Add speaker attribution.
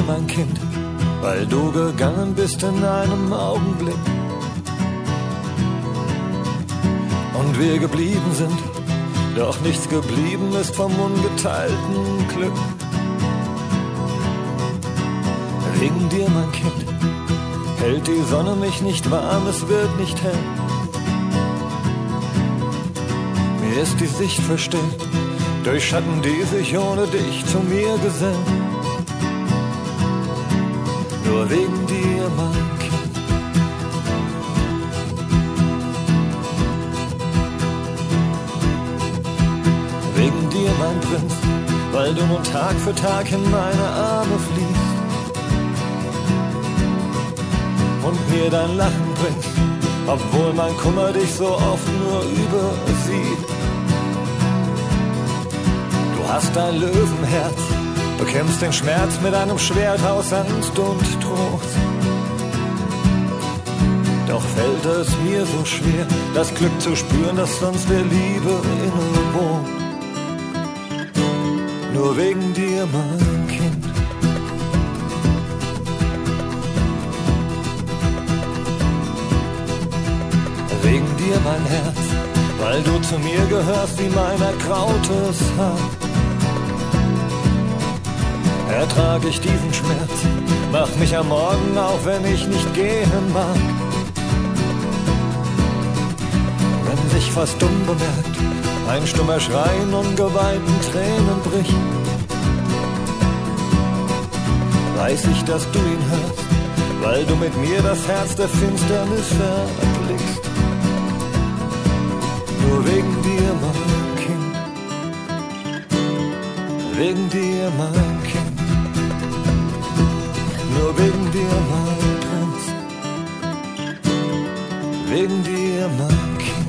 Speaker 1: mein Kind, weil du gegangen bist in einem Augenblick. Und wir geblieben sind, doch nichts geblieben ist vom ungeteilten Glück. Wegen dir, mein Kind, hält die Sonne mich nicht warm, es wird nicht hell. Mir ist die Sicht verstellt durch Schatten, die sich ohne dich zu mir gesellen. Nur wegen dir, mein Kind. Wegen dir, mein Prinz, weil du nun Tag für Tag in meine Arme fließt und mir dein Lachen bringst, obwohl mein Kummer dich so oft nur übersieht. Du hast ein Löwenherz, bekämpfst den Schmerz mit einem Schwert aus Angst und Trost. Doch fällt es mir so schwer, das Glück zu spüren, das sonst der Liebe inne wohnt. Nur wegen dir, mein Kind. Wegen dir, mein Herz, weil du zu mir gehörst wie mein ergrautes Haar. Ertrag ich diesen Schmerz, mach mich am Morgen, auch wenn ich nicht gehen mag. Wenn sich fast unbemerkt ein stummer Schrei in ungeweinten Tränen bricht, weiß ich, dass du ihn hörst, weil du mit mir das Herz der Finsternis erblickst. Nur wegen dir, mein Kind. Wegen dir, mein Kind. Nur wegen dir, mein Prinz. Wegen dir, mein Kind.